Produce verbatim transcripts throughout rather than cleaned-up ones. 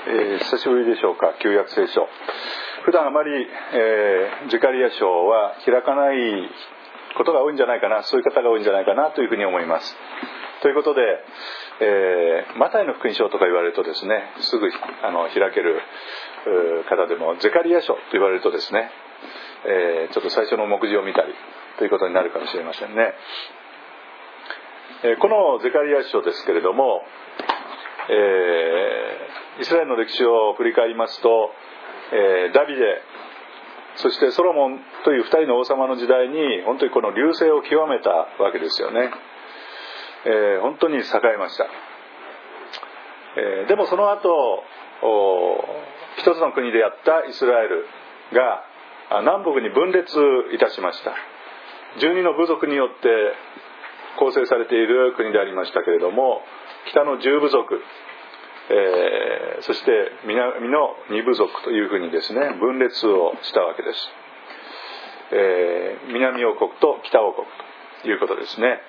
えー、久しぶりでしょうか。旧約聖書、普段あまり、えー、ゼカリア書は開かないことが多いんじゃないかな、そういう方が多いんじゃないかなというふうに思います。ということで、えー、マタイの福音書とか言われるとですね、すぐあの開ける方でも、ゼカリア書と言われるとですね、えー、ちょっと最初の目次を見たりということになるかもしれませんね。えー、このゼカリア書ですけれども、えー、イスラエルの歴史を振り返りますと、えー、ダビデ、そしてソロモンという二人の王様の時代に本当にこの隆盛を極めたわけですよね。えー、本当に栄えました。えー、でもその後一つの国であったイスラエルが南北に分裂いたしました。じゅうにの部族によって構成されている国でありましたけれども、北のじゅう部族、えー、そして南のに部族というふうにですね、分裂をしたわけです。えー、南王国と北王国ということですね。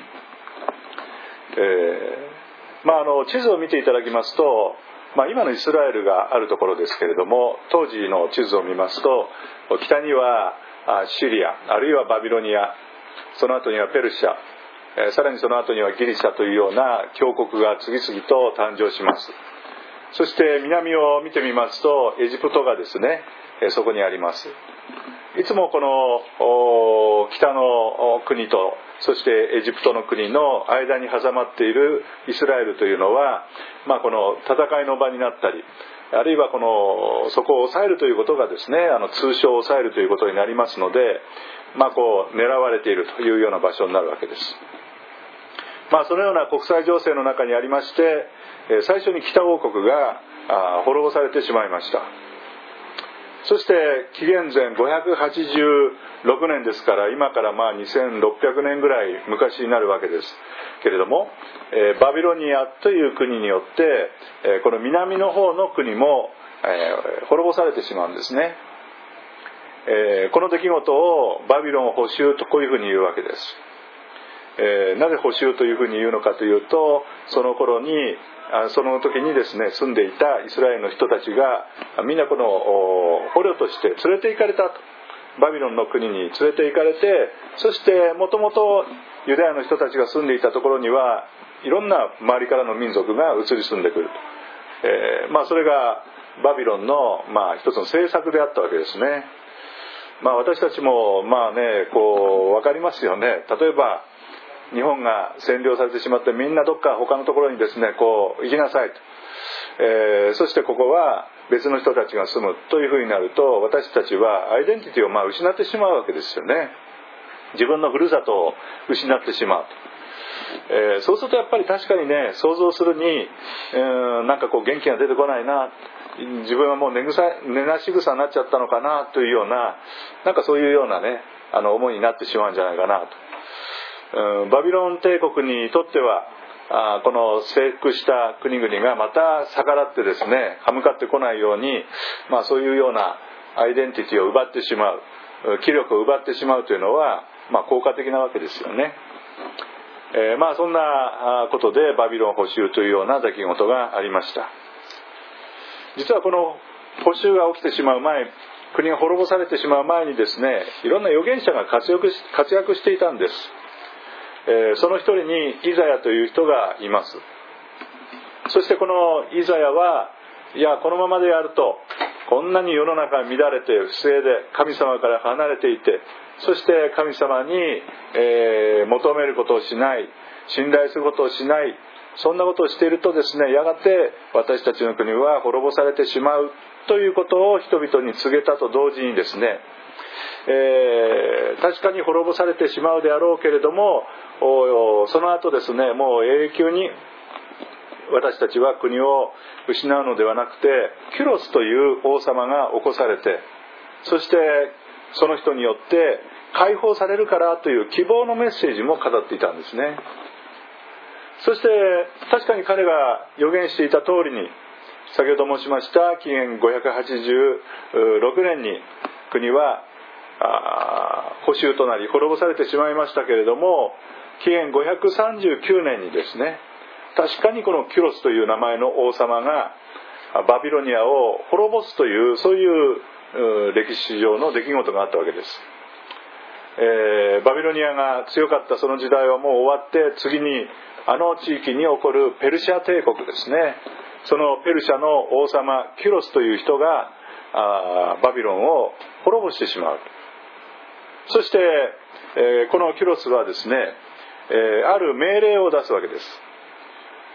えーまあ、あの地図を見ていただきますと、まあ、今のイスラエルがあるところですけれども、当時の地図を見ますと、北にはシリア、あるいはバビロニア、その後にはペルシャ、えー、さらにその後にはギリシャというような強国が次々と誕生します。そして南を見てみますと、エジプトがですね、えー、そこにあります。いつもこの北の国と、そしてエジプトの国の間に挟まっているイスラエルというのは、まあ、この戦いの場になったり、あるいはこのそこを抑えるということがですね、あの通商を抑えるということになりますので、まあ、こう狙われているというような場所になるわけです。まあ、そのような国際情勢の中にありまして、最初に北王国が滅ぼされてしまいました。そして紀元前ごひゃくはちじゅうろくねんですから、今からまあにせんろっぴゃくねんぐらい昔になるわけですけれども、えー、バビロニアという国によって、えー、この南の方の国も、えー、滅ぼされてしまうんですね。えー、この出来事をバビロン捕囚とこういうふうに言うわけです。えー、なぜ捕囚というふうに言うのかというと、その頃にその時にですね、住んでいたイスラエルの人たちがみんなこの捕虜として連れて行かれたと、バビロンの国に連れて行かれて、そしてもともとユダヤの人たちが住んでいたところにはいろんな周りからの民族が移り住んでくると、えー、まあそれがバビロンのまあ一つの政策であったわけですね。まあ私たちもまあね、こう分かりますよね。例えば日本が占領されてしまって、みんなどっか他のところにですね、こう行きなさいと、えー、そしてここは別の人たちが住むというふうになると、私たちはアイデンティティをまあ失ってしまうわけですよね。自分のふるさとを失ってしまうと、えー、そうするとやっぱり確かにね、想像するに、えー、なんかこう元気が出てこないな、自分はもう寝草、寝なし草になっちゃったのかなというような、なんかそういうようなね、あの思いになってしまうんじゃないかなと。バビロン帝国にとっては、あこの征服した国々がまた逆らってですね、歯向かってこないように、まあ、そういうようなアイデンティティを奪ってしまう、気力を奪ってしまうというのは、まあ、効果的なわけですよね。えー、まあそんなことでバビロン捕囚というような出来事がありました。実はこの捕囚が起きてしまう前、国が滅ぼされてしまう前にですね、いろんな預言者が活躍し、活躍していたんです。えー、その一人にイザヤという人がいます。そしてこのイザヤは、いやこのままでやるとこんなに世の中が乱れて不正で神様から離れていて、そして神様に、えー、求めることをしない、信頼することをしない、そんなことをしているとですね、やがて私たちの国は滅ぼされてしまうということを人々に告げたと同時にですね、えー、確かに滅ぼされてしまうであろうけれども、その後ですね、もう永久に私たちは国を失うのではなくて、キュロスという王様が起こされて、そしてその人によって解放されるからという希望のメッセージも語っていたんですね。そして確かに彼が予言していた通りに、先ほど申しました紀元ごひゃくはちじゅうろくねんに国は捕囚となり滅ぼされてしまいましたけれども、紀元ごひゃくさんじゅうきゅうねんにですね、確かにこのキュロスという名前の王様が、 バビロニアを滅ぼすというそういう歴史上の出来事があったわけです。えー、バビロニアが強かったその時代はもう終わって、次にあの地域に起こるペルシャ帝国ですね、そのペルシャの王様キュロスという人があバビロンを滅ぼしてしまう。そして、えー、このキュロスはですね、えー、ある命令を出すわけです。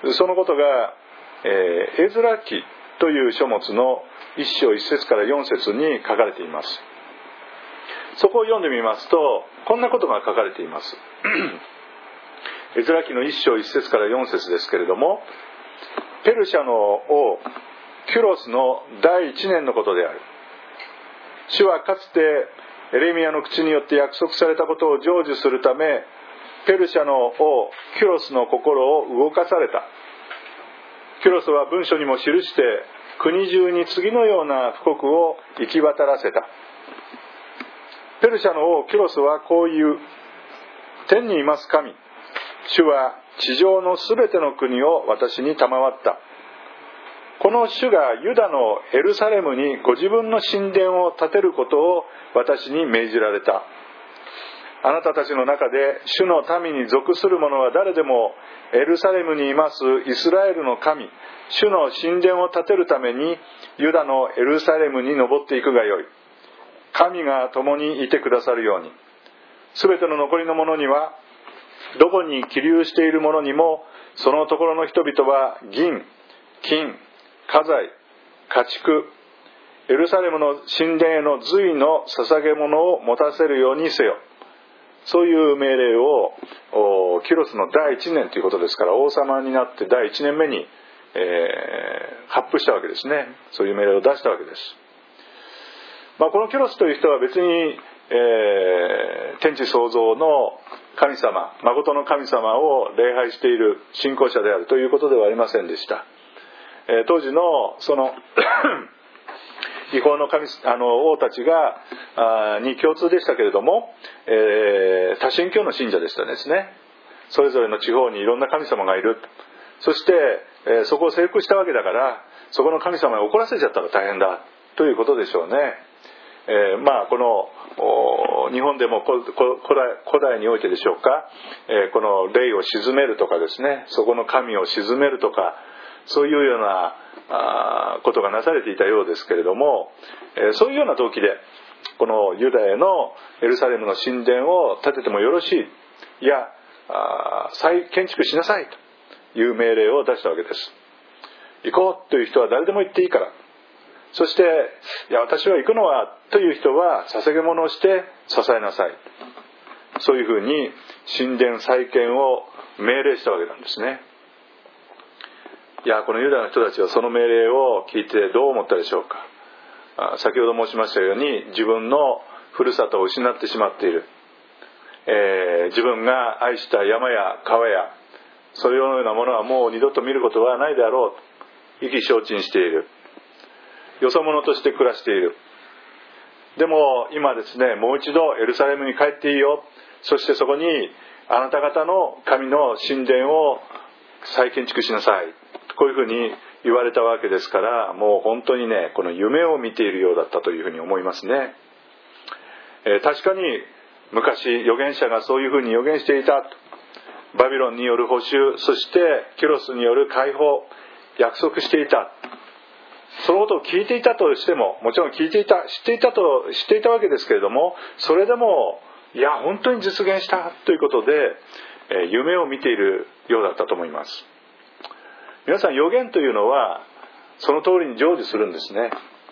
そのことが、えー、エズラ記という書物の一章一節から四節に書かれています。そこを読んでみますと、こんなことが書かれています。エズラ記の一章一節から四節ですけれども、ペルシャの王キュロスの第一年のことである。主はかつてエレミヤの口によって約束されたことを成就するため、ペルシャの王キュロスの心を動かされた。キュロスは文書にも記して国中に次のような布告を行き渡らせた。ペルシャの王キュロスはこう言う。天にいます神、主は地上のすべての国を私に賜った。この主がユダのエルサレムにご自分の神殿を建てることを私に命じられた。あなたたちの中で主の民に属する者は誰でもエルサレムにいますイスラエルの神、主の神殿を建てるためにユダのエルサレムに登っていくがよい。神が共にいてくださるように。すべての残りの者には、どこに起立している者にも、そのところの人々は銀、金、家財、家畜、エルサレムの神殿への随の捧げ物を持たせるようにせよ。そういう命令をキュロスの第一年ということですから、王様になって第一年目に、えー、発布したわけですね。そういう命令を出したわけです。まあ、このキュロスという人は別に、えー、天地創造の神様、誠の神様を礼拝している信仰者であるということではありませんでした。えー、当時のその違法の神あの王たちがあに共通でしたけれども、えー、多神教の信者でしたですね。それぞれの地方にいろんな神様がいる。そして、えー、そこを征服したわけだから、そこの神様に怒らせちゃったら大変だということでしょうね。えー、まあこの日本でも古 代, 古代においてでしょうか、えー、この霊を鎮めるとかですね、そこの神を鎮めるとか、そういうようなあことがなされていたようですけれども、えー、そういうような動機でこのユダヤのエルサレムの神殿を建ててもよろしい、いやあ再建築しなさいという命令を出したわけです。行こうという人は誰でも行っていいから、そしていや私は行くのはという人は捧げ物をして支えなさい、そういうふうに神殿再建を命令したわけなんですね。いやこのユダヤの人たちはその命令を聞いてどう思ったでしょうか。先ほど申しましたように自分のふるさとを失ってしまっている、えー、自分が愛した山や川やそのようなものはもう二度と見ることはないであろうと意気消沈している。よそ者として暮らしている。でも今ですね、もう一度エルサレムに帰っていいよ、そしてそこにあなた方の神の神殿を再建築しなさい、こういうふうに言われたわけですから、もう本当にね、この夢を見ているようだったというふうに思いますね。えー、確かに昔預言者がそういうふうに預言していた。バビロンによる捕囚、そしてキュロスによる解放、約束していた。そのことを聞いていたとしても、もちろん聞いていた、知っていたと知っていたわけですけれども、それでもいや本当に実現したということで、えー、夢を見ているようだったと思います。皆さん、預言というのはその通りに成就するんですね。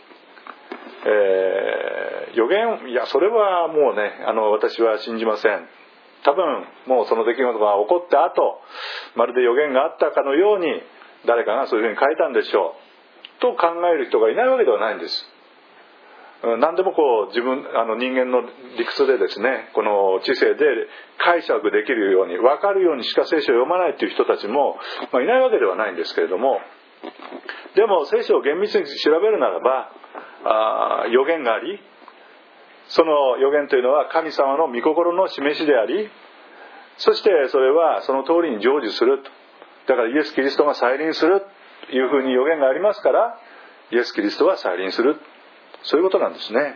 えー、預言、いやそれはもうね、あの私は信じません。多分もうその出来事が起こった後、まるで預言があったかのように誰かがそういうふうに書いたんでしょうと考える人がいないわけではないんです。何でもこう自分あの人間の理屈でですね、この知性で解釈できるように分かるようにしか聖書を読まないという人たちも、まあ、いないわけではないんですけれども、でも聖書を厳密に調べるならば、あ預言があり、その預言というのは神様の御心の示しであり、そしてそれはその通りに成就すると。だからイエス・キリストが再臨する、 いうふうに予言がありますから、イエス・キリストは再臨する、そういうことなんですね。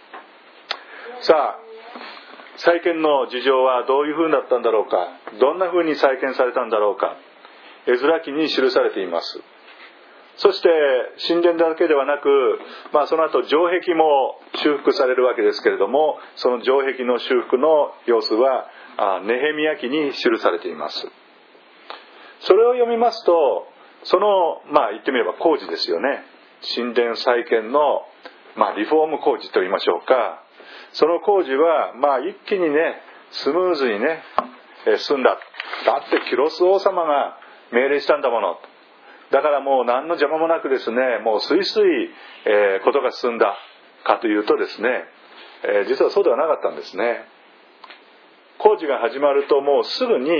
さあ、再建の事情はどういうふうだったんだろうか、どんなふうに再建されたんだろうか、エズラ記に記されています。そして神殿だけではなく、まあ、その後城壁も修復されるわけですけれども、その城壁の修復の様子はネヘミヤ記に記されています。それを読みますと、そのまあ言ってみれば工事ですよね。神殿再建の、まあ、リフォーム工事と言いましょうか。その工事はまあ一気にね、スムーズにね済んだ。だってキュロス王様が命令したんだもの。だからもう何の邪魔もなくですね、もうスイスイ、えー、ことが進んだかというとですね、えー、実はそうではなかったんですね。工事が始まるともうすぐに、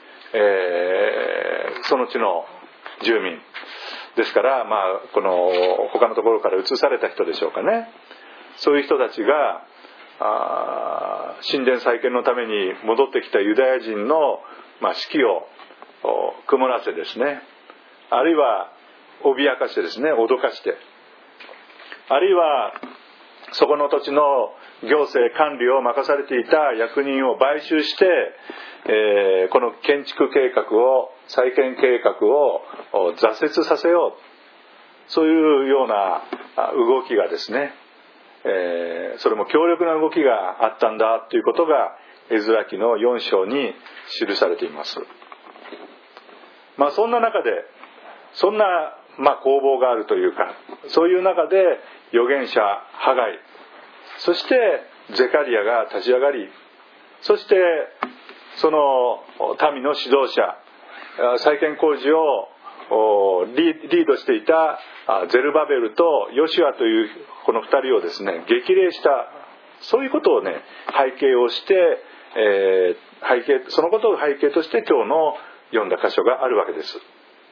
えー、その地の住民ですから、まあ、この他のところから移された人でしょうかね、そういう人たちがあ神殿再建のために戻ってきたユダヤ人の、まあ、士気を曇らせですね、あるいは脅かしてですね、脅かして、あるいはそこの土地の行政管理を任されていた役人を買収して、えー、この建築計画を再建計画を挫折させよう、そういうような動きがですね、えー、それも強力な動きがあったんだということがエズラ記のよん章に記されています。まあそんな中で、そんなまあ攻防があるというか、そういう中で預言者ハガイ、そしてゼカリヤが立ち上がり、そしてその民の指導者、再建工事をリードしていたゼルバベルとヨシュアというこの二人をですね、激励した、そういうことをね背景をして、えー、背景そのことを背景として今日の読んだ箇所があるわけです。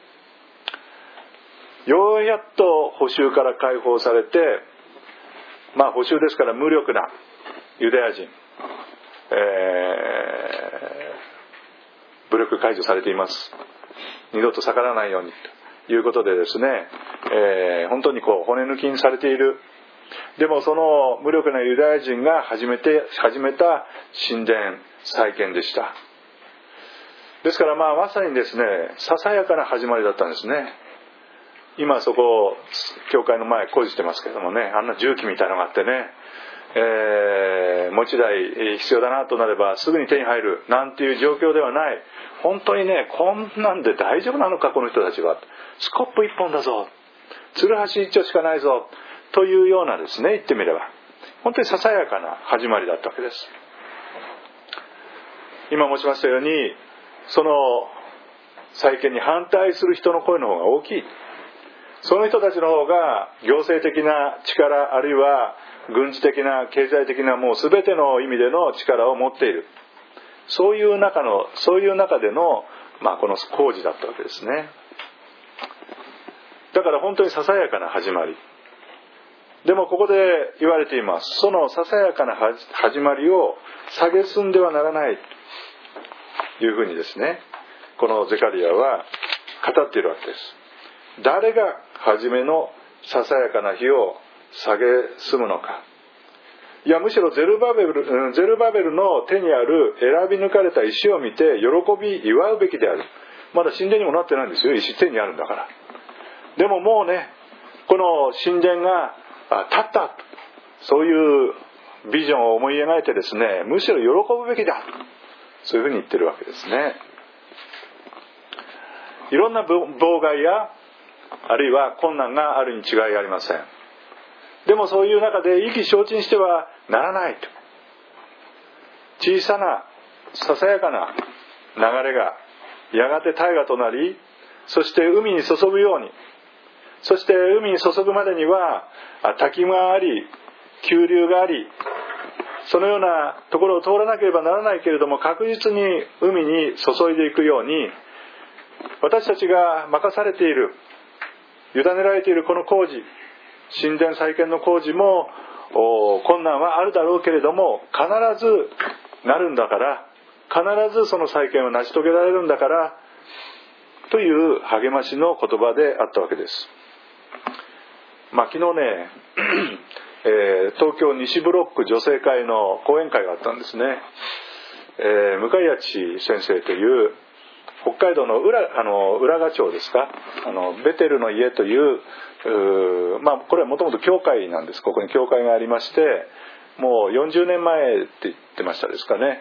ようやっと捕囚から解放されて、まあ捕囚ですから無力なユダヤ人、えー、武力解除されています。二度と逆らわないようにということでですね、えー、本当にこう骨抜きにされている。でもその無力なユダヤ人が始めて始めた神殿再建でした。ですからまあまさにですね、ささやかな始まりだったんですね。今そこ教会の前工事してますけどもね、あんな重機みたいなのがあってね、えー、持ち台必要だなとなればすぐに手に入るなんていう状況ではない。本当にね、こんなんで大丈夫なのかこの人たちは、スコップ一本だぞ、ツルハシ一丁しかないぞというようなですね、言ってみれば本当にささやかな始まりだったわけです。今申しましたように、その再建に反対する人の声の方が大きい。その人たちの方が行政的な力、あるいは軍事的な経済的なもう全ての意味での力を持っている。そういう中のそういう中での、まあ、この工事だったわけですね。だから本当にささやかな始まり。でもここで言われています。そのささやかな始まりを蔑んではならないというふうにですね、このゼカリヤは語っているわけです。誰が初めのささやかな日を蔑むのか。いや、むしろゼルバベル、ゼルバベルの手にある選び抜かれた石を見て喜び祝うべきである。まだ神殿にもなってないんですよ、石手にあるんだから。でももうね、この神殿が建った、そういうビジョンを思い描いてですね、むしろ喜ぶべきだ、そういうふうに言ってるわけですね。いろんな妨害やあるいは困難があるに違いありません。でもそういう中で意気消沈してはならないと。小さなささやかな流れがやがて大河となり、そして海に注ぐように、そして海に注ぐまでには滝があり急流があり、そのようなところを通らなければならないけれども、確実に海に注いでいくように、私たちが任されている、委ねられているこの工事、神殿再建の工事も困難はあるだろうけれども、必ずなるんだから、必ずその再建を成し遂げられるんだから、 という励ましの言葉であったわけです。まあ、昨日ね、えー、東京西ブロック女性会の講演会があったんですね。えー、向谷地先生という北海道の 浦, あの浦賀町ですか、あのベテルの家という、うまあ、これはもともと教会なんです。ここに教会がありまして、もうよんじゅうねんまえって言ってましたですかね。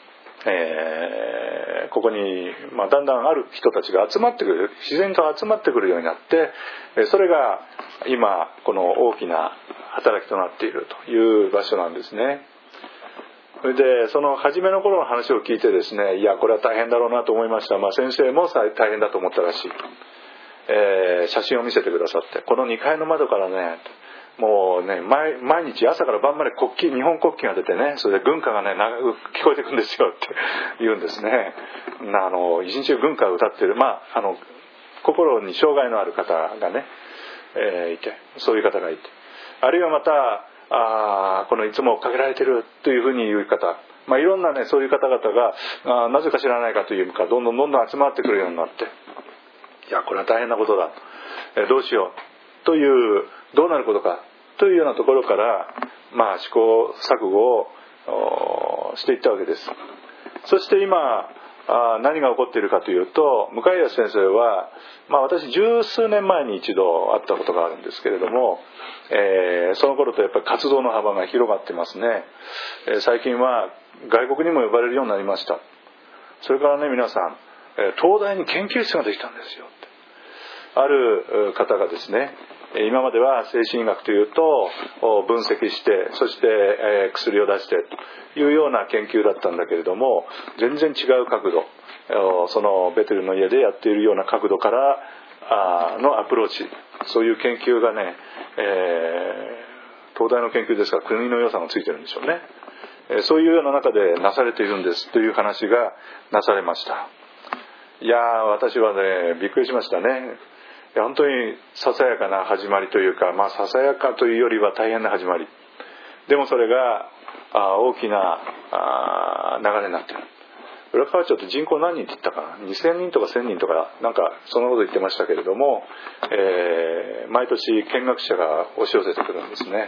えー、ここに、まあ、だんだんある人たちが集まってくる、自然と集まってくるようになって、それが今この大きな働きとなっているという場所なんですね。それでその初めの頃の話を聞いてですね、いやこれは大変だろうなと思いました。まあ、先生も大変だと思ったらしい。えー、写真を見せてくださって、このにかいの窓からね、もうね 毎, 毎日朝から晩まで国旗、日本国旗が出てね、それで軍歌がね聞こえてくるんですよって言うんですね。あの一日中軍歌を歌っている、まあ、あの心に障害のある方がね、えー、いて、そういう方がいて、あるいはまたあこのいつもかけられてるというふうに言う方、まあ、いろんなねそういう方々があなぜか知らないかというかどんどんどんどん集まってくるようになって、いやこれは大変なことだ、えー、どうしようという、どうなることかというようなところから、まあ、試行錯誤をしていったわけです。そして今あ何が起こっているかというと、向谷先生は、まあ、私十数年前に一度会ったことがあるんですけれども、えー、その頃とやっぱり活動の幅が広がってますね。えー、最近は外国にも呼ばれるようになりました。それからね、皆さん、えー、東大に研究室ができたんですよって。ある方がですね、今までは精神医学というと分析して、そして薬を出してというような研究だったんだけれども、全然違う角度、そのベテルの家でやっているような角度からのアプローチ、そういう研究がね、えー、東大の研究ですから国の予算がついてるんでしょうね。そういうような中でなされているんですという話がなされました。いやー、私はねびっくりしましたね。本当にささやかな始まりというか、まあ、ささやかというよりは大変な始まりでも、それがあ大きなあ流れになっている。浦河町って人口何人って言ったかな、にせんにんとかせんにんとかなんかそんなこと言ってましたけれども、えー、毎年見学者が押し寄せてくるんですね。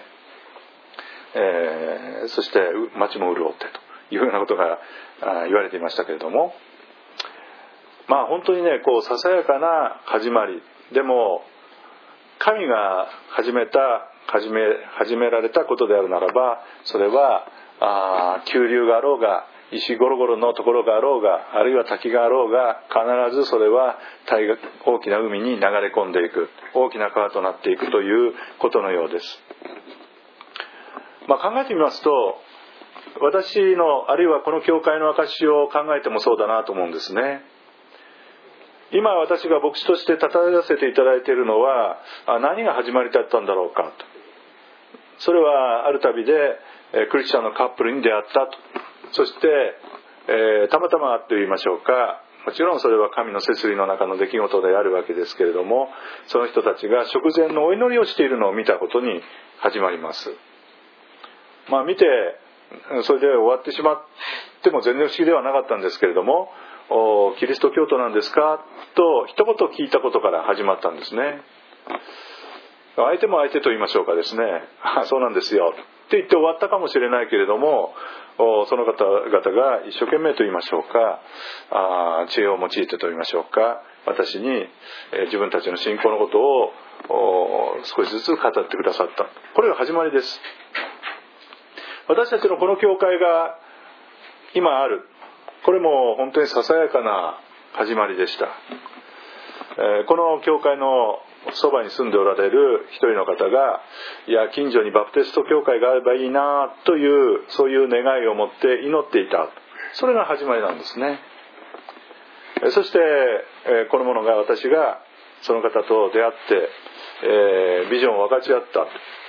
えー、そして町も潤ってというようなことが言われていましたけれども、まあ本当にね、こうささやかな始まりでも、神が始めた始め始められたことであるならば、それはあ急流があろうが、石ゴロゴロのところがあろうが、あるいは滝があろうが、必ずそれは大大きな海に流れ込んでいく、大きな川となっていくということのようです。まあ、考えてみますと、私のあるいはこの教会の証を考えてもそうだなと思うんですね。今私が牧師として立たせていただいているのは、何が始まりだったんだろうかと。それはある旅でクリスチャンのカップルに出会ったと。そして、えー、たまたまと言いましょうか、もちろんそれは神の摂理の中の出来事であるわけですけれども、その人たちが食前のお祈りをしているのを見たことに始まります。まあ見てそれで終わってしまっても全然不思議ではなかったんですけれども、キリスト教徒なんですかと一言聞いたことから始まったんですね。相手も相手と言いましょうかですね、あ、そうなんですよって言って終わったかもしれないけれども、その方々が一生懸命と言いましょうか、あ知恵を用いてと言いましょうか、私に、えー、自分たちの信仰のことを少しずつ語ってくださった。これが始まりです。私たちのこの教会が今ある、これも本当にささやかな始まりでした。えー、この教会のそばに住んでおられる一人の方が、いや近所にバプテスト教会があればいいなというそういう願いを持って祈っていた。それが始まりなんですね。そして、えー、この者が私がその方と出会って、えー、ビジョンを分かち合った。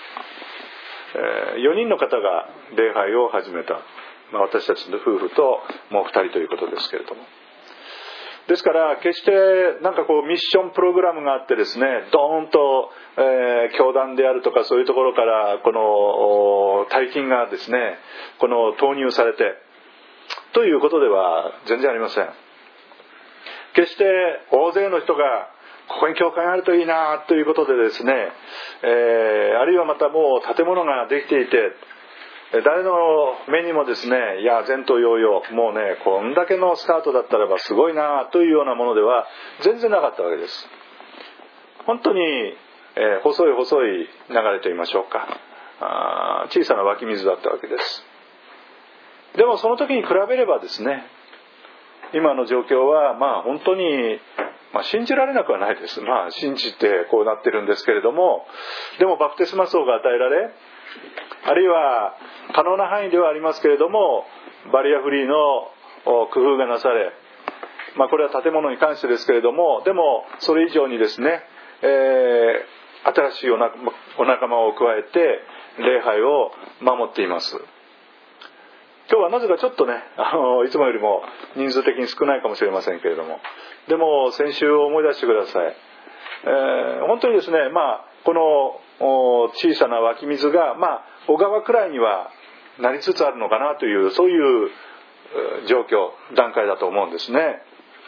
えー、よにんの方が礼拝を始めた。まあ、私たちの夫婦ともうふたりということですけれども、ですから決してなんかこうミッションプログラムがあってですね、ドーンと、えー、教団であるとかそういうところからこの大金がですね、この投入されてということでは全然ありません。 決して大勢の人がここに教会があるといいなということでですね、えー、あるいはまたもう建物ができていて、誰の目にもですね、いや前途洋々、もうねこんだけのスタートだったらばすごいなというようなものでは全然なかったわけです。本当に、えー、細い細い流れといいましょうか、あ小さな湧き水だったわけです。でもその時に比べればですね、今の状況はまあ本当に、まあ、信じられなくはないです。まあ信じてこうなってるんですけれども、でもバプテスマ層が与えられ、あるいは可能な範囲ではありますけれどもバリアフリーの工夫がなされ、まあこれは建物に関してですけれども、でもそれ以上にですね、えー、新しいお仲お仲間を加えて礼拝を守っています。今日はなぜかちょっとね、あのいつもよりも人数的に少ないかもしれませんけれども、でも先週を思い出してください。えー、本当にですね、まあこの小さな湧き水がまあ小川くらいにはなりつつあるのかなという、そういう状況段階だと思うんですね。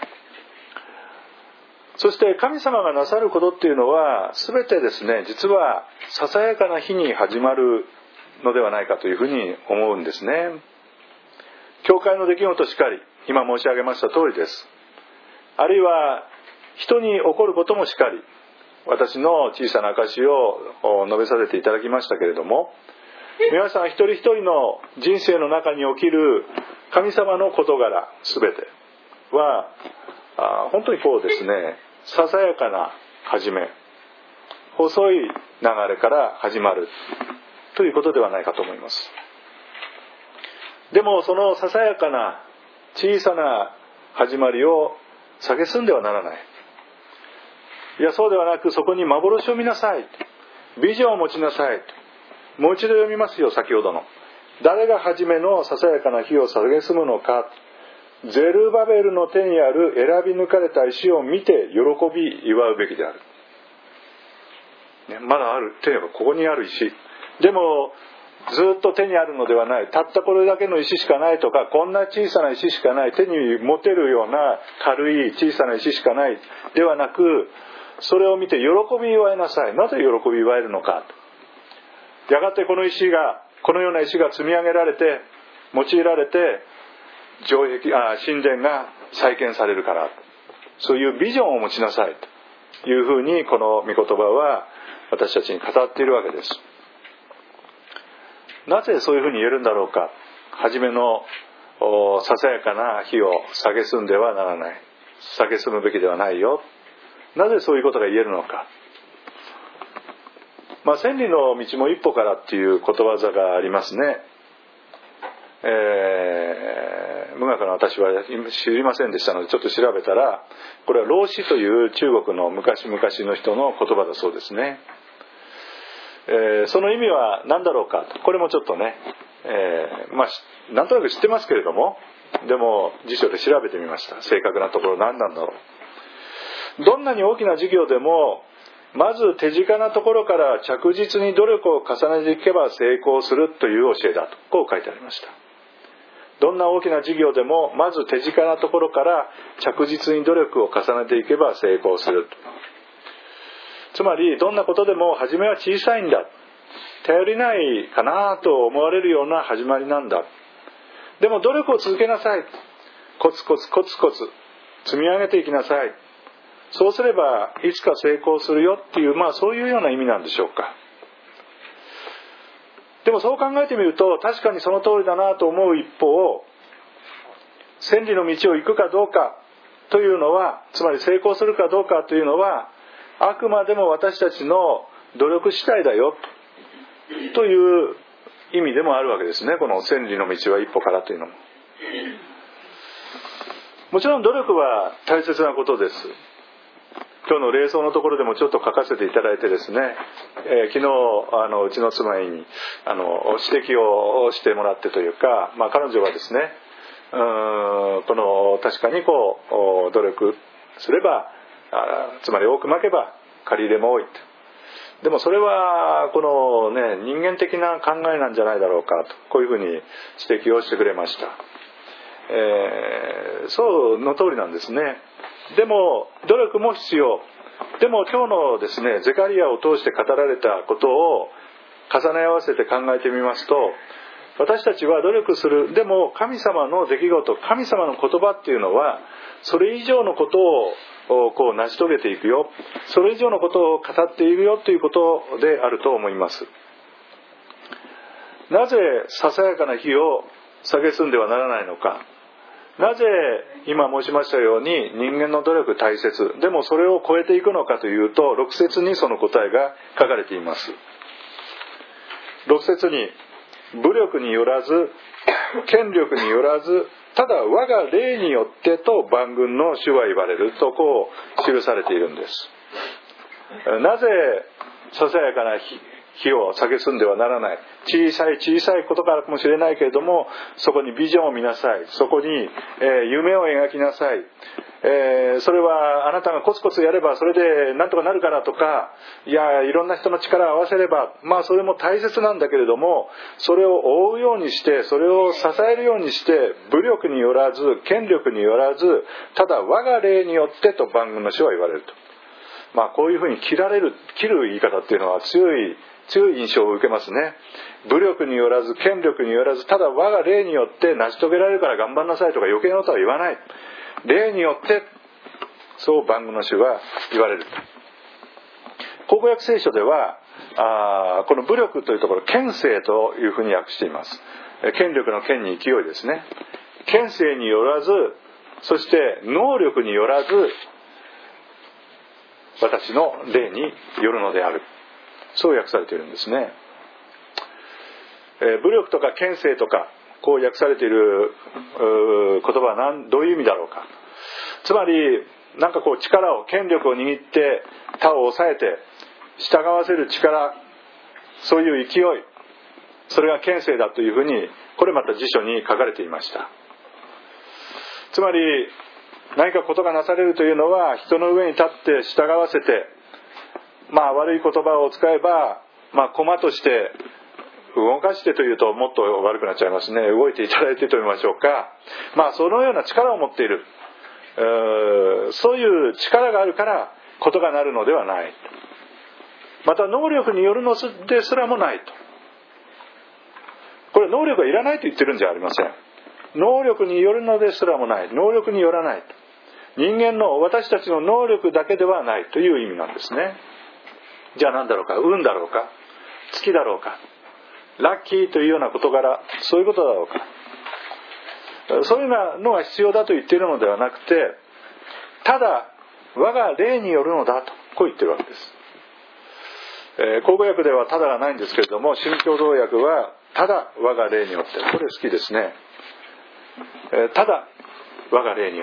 そして神様がなさることっていうのは全てですね、実はささやかな日に始まるのではないかというふうに思うんですね。教会の出来事しかり、今申し上げました通りです。あるいは人に起こることもしかり、私の小さな証を述べさせていただきましたけれども、皆さん一人一人の人生の中に起きる神様の事柄すべては本当にこうですね、ささやかな始め、細い流れから始まるということではないかと思います。でもそのささやかな小さな始まりを蔑んではならない。いやそうではなく、そこに幻を見なさい、ビジョンを持ちなさい。もう一度読みますよ、先ほどの。誰が初めのささやかな火を蔑むのか。ゼルバベルの手にある選び抜かれた石を見て喜び祝うべきである、ね、まだある、手はここにある石でもずっと手にあるのではない。たったこれだけの石しかないとか、こんな小さな石しかない、手に持てるような軽い小さな石しかないではなく、それを見て喜び祝いなさい。なぜ喜び祝えるのか。やがてこの石が、このような石が積み上げられて用いられて城壁あ神殿が再建されるから、そういうビジョンを持ちなさいというふうにこの御言葉は私たちに語っているわけです。なぜそういうふうに言えるんだろうか。初めのささやかな火を蔑んではならない、蔑むべきではないよ。なぜそういうことが言えるのか。まあ、千里の道も一歩からっていうことわざがありますね。えー、無学の私は知りませんでしたのでちょっと調べたら、これは老子という中国の昔々の人の言葉だそうですね。えー、その意味は何だろうかと、これもちょっとね、えー、まあなんとなく知ってますけれども、でも辞書で調べてみました。正確なところ何なんだろう。どんなに大きな事業でもまず手近なところから着実に努力を重ねていけば成功するという教えだと、こう書いてありました。どんな大きな事業でもまず手近なところから着実に努力を重ねていけば成功すると。つまりどんなことでも初めは小さいんだ、頼りないかなと思われるような始まりなんだ。でも努力を続けなさい、コツコツコツコツ積み上げていきなさい、そうすればいつか成功するよっていう、まあそういうような意味なんでしょうか。でもそう考えてみると確かにその通りだなと思う一方、千里の道を行くかどうかというのは、つまり成功するかどうかというのはあくまでも私たちの努力次第だよという意味でもあるわけですね。この千里の道は一歩からというのも、もちろん努力は大切なことです。今日の礼装のところでもちょっと書かせていただいてですね、えー、昨日あのうちの妻にあの指摘をしてもらってというか、まあ、彼女はですね、うーんこの確かにこう努力すれば、あつまり多くまけば借り入れも多いと。でもそれはこのね人間的な考えなんじゃないだろうかと、こういうふうに指摘をしてくれました。えー、そうの通りなんですね。 でも努力も必要。でも今日のですね、ゼカリアを通して語られたことを重ね合わせて考えてみますと、私たちは努力する。でも神様の出来事、神様の言葉っていうのはそれ以上のことをこう成し遂げていくよ、それ以上のことを語っているよということであると思います。なぜささやかな火を蔑んではならないのか。なぜ今申しましたように人間の努力大切、でもそれを超えていくのかというと、ろく節にその答えが書かれています。ろく節に、武力によらず権力によらず、ただ我が霊によってと万軍の主は言われるとこう記されているんです。なぜささやかな火を蔑んではならない。小さい小さいことからかもしれないけれども、そこにビジョンを見なさい。そこに、えー、夢を描きなさい。えー、それはあなたがコツコツやればそれでなんとかなるからとか、いやいろんな人の力を合わせれば、まあそれも大切なんだけれども、それを追うようにして、それを支えるようにして、武力によらず権力によらず、ただ我が霊によってと万軍の主は言われると。まあこういうふうに切られる切る言い方っていうのは強い強い印象を受けますね。武力によらず権力によらず、ただ我が霊によって成し遂げられるから頑張んなさいとか余計なことは言わない。霊によってそう万軍の主は言われる。口語訳聖書ではあこの武力というところ、権勢というふうに訳しています。権力の権に勢いですね。権勢によらず、そして能力によらず、私の霊によるのである、そう訳されているんですね。えー、武力とか権勢とかこう訳されている言葉は何どういう意味だろうか。つまりなんかこう力を権力を握って他を抑えて従わせる力、そういう勢い、それが権勢だというふうにこれまた辞書に書かれていました。つまり何かことがなされるというのは人の上に立って従わせて、まあ悪い言葉を使えば、まあ駒として動かしてというともっと悪くなっちゃいますね。動いていただいてと言いましょうか。まあそのような力を持っている、そういう力があるからことがなるのではない。また能力によるのですらもないと。これ能力がいらないと言ってるんじゃありません。能力によるのですらもない。能力によらない。人間の私たちの能力だけではないという意味なんですね。じゃあ何だろうか。運だろうか、月だろうか、ラッキーというような事柄、そういうことだろうか。そういうのが必要だと言っているのではなくて、ただ我が霊によるのだとこう言ってるわけです。えー、口語訳ではただがないんですけれども、新共同訳はただ我が霊によって、これ好きですね。えー、ただ我が霊によって、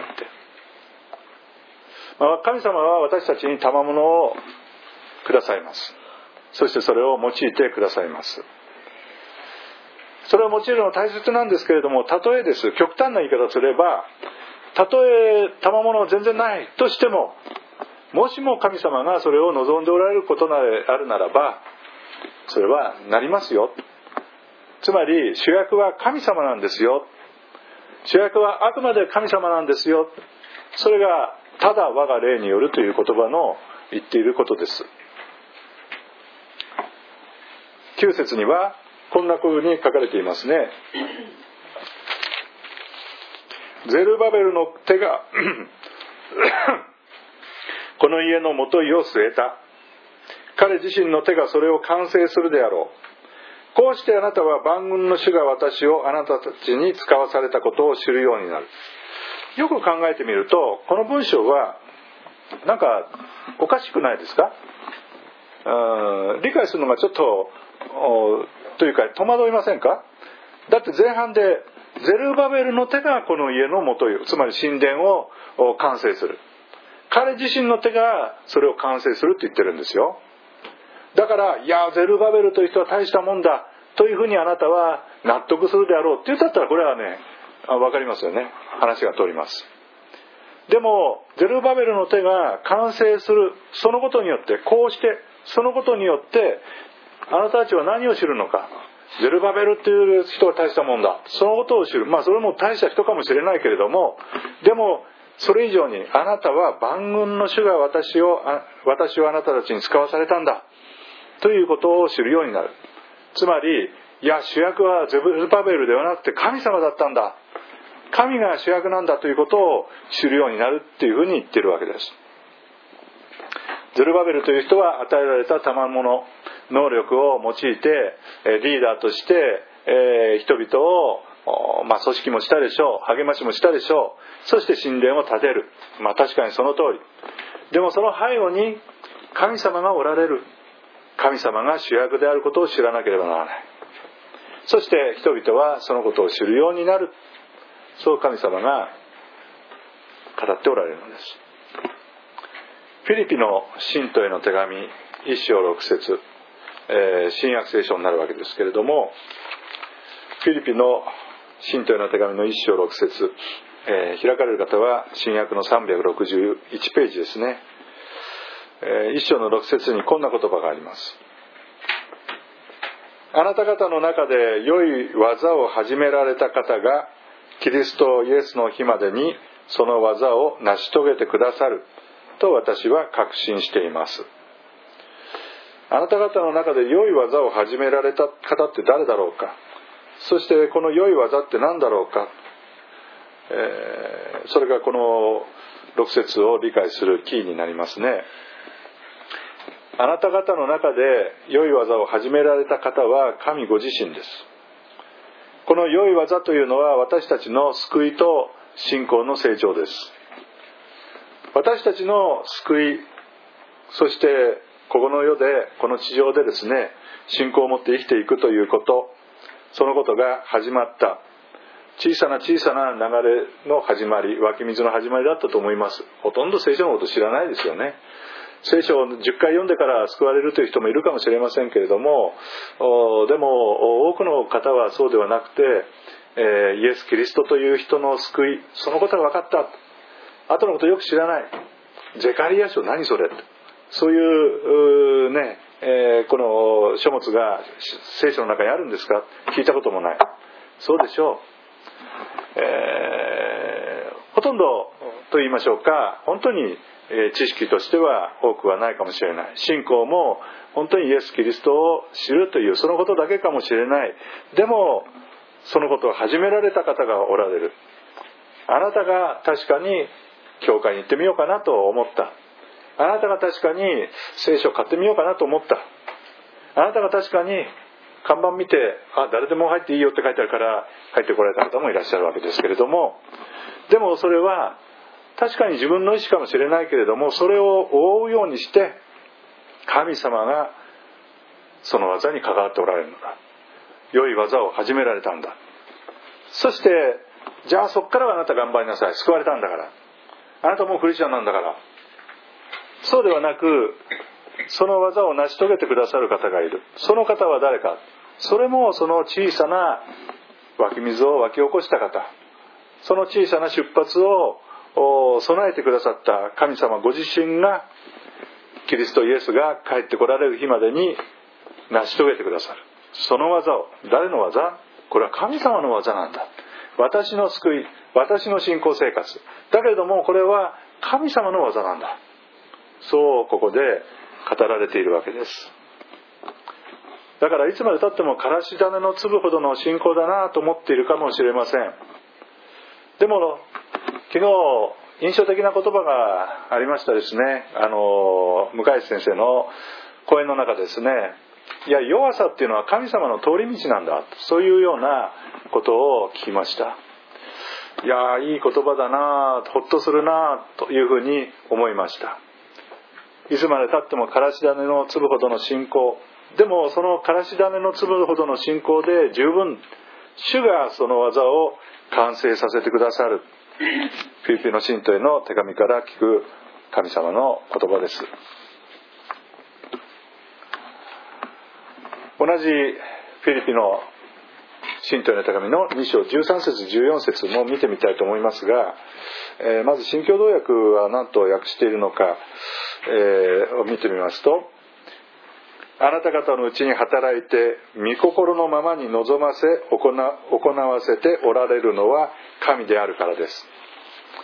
まあ、神様は私たちに賜物をくださいます。そしてそれを用いてくださいます。それを用いるのは大切なんですけれども、たとえです、極端な言い方をすれば、たとえ賜物は全然ないとしても、もしも神様がそれを望んでおられることであるならば、それはなりますよ。つまり主役は神様なんですよ。主役はあくまで神様なんですよ。それがただ我が霊によるという言葉の言っていることです。きゅう節にはこんな風に書かれていますね。ゼルバベルの手がこの家のもといを据えた。彼自身の手がそれを完成するであろう。こうしてあなたは万軍の主が私をあなたたちに使わされたことを知るようになる。よく考えてみると、この文章はなんかおかしくないですか？うん、理解するのがちょっとというか戸惑いませんか？だって前半でゼルバベルの手がこの家のもとい、つまり神殿を完成する。彼自身の手がそれを完成するって言ってるんですよ。だから、いやゼルバベルという人は大したもんだというふうにあなたは納得するであろうって言ったら、これはね分かりますよね。話が通ります。でもゼルバベルの手が完成する、そのことによって、こうしてそのことによってあなたたちは何を知るのか。ゼルバベルっていう人は大したもんだ、そのことを知る。まあそれも大した人かもしれないけれども、でもそれ以上に、あなたは万軍の主が私を私をあなたたちに使わされたんだということを知るようになる。つまり、いや主役はゼルバベルではなくて神様だったんだ、神が主役なんだということを知るようになるっていうふうに言っているわけです。ゼルバベルという人は与えられた賜物能力を用いてリーダーとして人々を、まあ、組織もしたでしょう、励ましもしたでしょう、そして神殿を建てる。まあ確かにその通り。でもその背後に神様がおられる、神様が主役であることを知らなければならない。そして人々はそのことを知るようになる、そう神様が語っておられるのです。フィリピの信徒への手紙一章六節、えー、新約聖書になるわけですけれども、フィリピの信徒への手紙の一章六節、えー、開かれる方は新約のさんびゃくろくじゅういちページですね。えー、一章の六節にこんな言葉があります。あなた方の中で良い技を始められた方がキリストイエスの日までにその技を成し遂げてくださると私は確信しています。あなた方の中で良い技を始められた方って誰だろうか、そしてこの良い技って何だろうか、えー、それがこのろく節を理解するキーになりますね。あなた方の中で良い技を始められた方は神ご自身です。この良い技というのは私たちの救いと信仰の成長です。私たちの救い、そしてここの世で、この地上でですね、信仰を持って生きていくということ、そのことが始まった。小さな小さな流れの始まり、湧き水の始まりだったと思います。ほとんど聖書のこと知らないですよね。聖書をじゅっかい読んでから救われるという人もいるかもしれませんけれども、でも多くの方はそうではなくて、えー、イエス・キリストという人の救い、そのことが分かった。後のことよく知らない。ゼカリヤ書何それ、そういうね、えー、この書物が聖書の中にあるんですか、聞いたこともない。そうでしょう。えー、ほとんどと言いましょうか、本当に知識としては多くはないかもしれない。信仰も本当にイエス・キリストを知るというそのことだけかもしれない。でもそのことを始められた方がおられる。あなたが確かに教会に行ってみようかなと思った。あなたが確かに聖書を買ってみようかなと思った。あなたが確かに看板見て、あ、誰でも入っていいよって書いてあるから入ってこられた方もいらっしゃるわけですけれども、でもそれは確かに自分の意思かもしれないけれども、それを覆うようにして神様がその技に関わっておられるのだ。良い技を始められたんだ。そしてじゃあそこからはあなた頑張りなさい、救われたんだから、あなたもうクリスチャンなんだから。そうではなく、その技を成し遂げてくださる方がいる。その方は誰か。それもその小さな湧き水を湧き起こした方、その小さな出発を備えてくださった神様ご自身が、キリストイエスが帰ってこられる日までに成し遂げてくださる。その技を、誰の技？これは神様の技なんだ。私の救い、私の信仰生活だけれども、これは神様の技なんだ。そうここで語られているわけです。だからいつまでたってもからし種の粒ほどの信仰だなと思っているかもしれません。でも昨日印象的な言葉がありましたですね。あの向井先生の講演の中ですね、いや弱さっていうのは神様の通り道なんだ、そういうようなことを聞きました。いやいい言葉だな、ほっとするなというふうに思いました。いつまでたってもからし種の粒ほどの信仰、でもそのからし種の粒ほどの信仰で十分、主がその技を完成させてくださる。フィリピの信徒への手紙から聞く神様の言葉です。同じフィリピの信徒への手紙のに章じゅうさん節じゅうよん節も見てみたいと思いますが、えー、まず新共同訳は何と訳しているのか、えー、を見てみますと、あなた方のうちに働いて御心のままに望ませ行わせておられるのは神であるからです。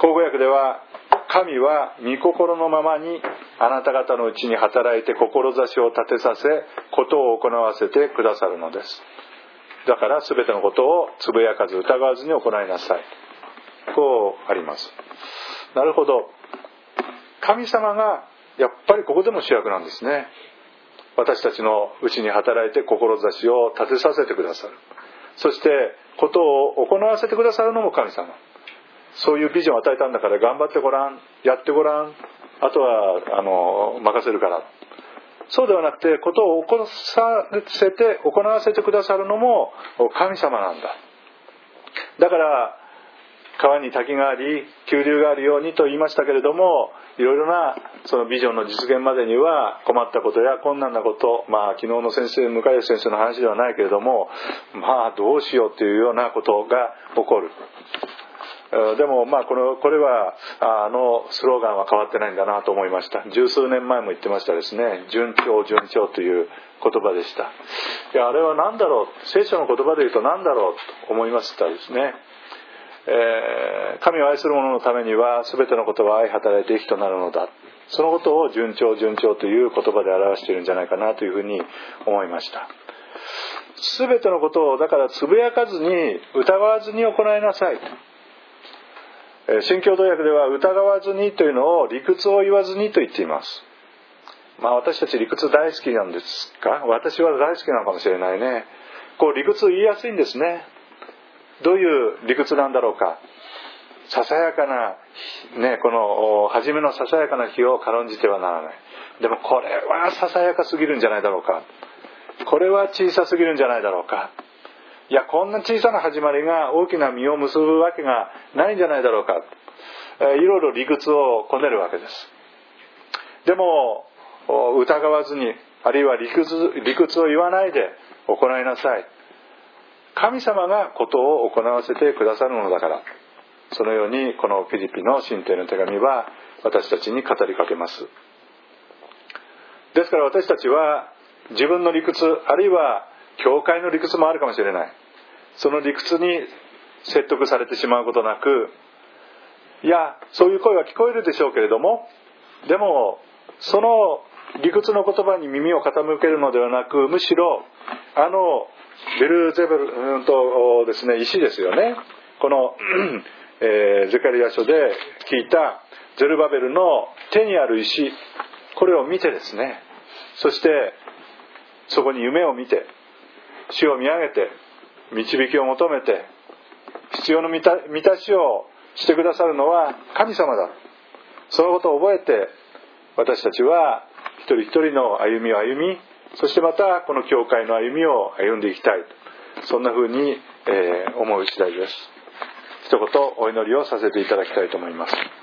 口語訳では、神は御心のままにあなた方のうちに働いて志を立てさせ、ことを行わせてくださるのです。だからすべてのことをつぶやかず疑わずに行いなさい。こうあります。なるほど。神様がやっぱりここでも主役なんですね。私たちのうちに働いて志を立てさせてくださる。そしてことを行わせてくださるのも神様。そういうビジョンを与えたんだから頑張ってごらん、やってごらん、あとはあの任せるから。そうではなくて、ことを行わせて行わせてくださるのも神様なんだ。だから川に滝があり急流があるようにと言いましたけれども、いろいろなそのビジョンの実現までには困ったことや困難なこと、まあ昨日の先生、向井先生の話ではないけれども、まあどうしようというようなことが起こる。でもまあこのこれはあのスローガンは変わってないんだなと思いました。十数年前も言ってましたですね。順調順調という言葉でした。いやあれは何だろう、聖書の言葉で言うと何だろうと思いましたですね。えー、神を愛する者のためには全てのことは愛働いて益となるのだ。そのことを順調順調という言葉で表しているんじゃないかなというふうに思いました。全てのことをだからつぶやかずに疑わずに行いなさい。新共同訳では疑わずにというのを理屈を言わずにと言っています。まあ私たち理屈大好きなんですか？私は大好きなのかもしれないね。こう理屈言いやすいんですね。どういう理屈なんだろうか。ささやかなね、この初めのささやかな日を軽んじてはならない。でもこれはささやかすぎるんじゃないだろうか。これは小さすぎるんじゃないだろうか。いやこんな小さな始まりが大きな実を結ぶわけがないんじゃないだろうか、えー、いろいろ理屈をこねるわけです。でも疑わずに、あるいは理屈、理屈を言わないで行いなさい。神様がことを行わせてくださるのだから。そのようにこのフィリピの信徒への手紙は私たちに語りかけます。ですから私たちは自分の理屈、あるいは教会の理屈もあるかもしれない。その理屈に説得されてしまうことなく、いやそういう声は聞こえるでしょうけれども、でもその理屈の言葉に耳を傾けるのではなく、むしろあのベルゼベルとですね、石ですよね。この、えー、ゼカリヤ書で聞いたゼルバベルの手にある石、これを見てですね、そしてそこに夢を見て主を見上げて導きを求めて必要の満た、満たしをしてくださるのは神様だ。そのことを覚えて私たちは一人一人の歩みを歩み、そしてまたこの教会の歩みを歩んでいきたい、そんな風に、えー、思う次第です。一言お祈りをさせていただきたいと思います。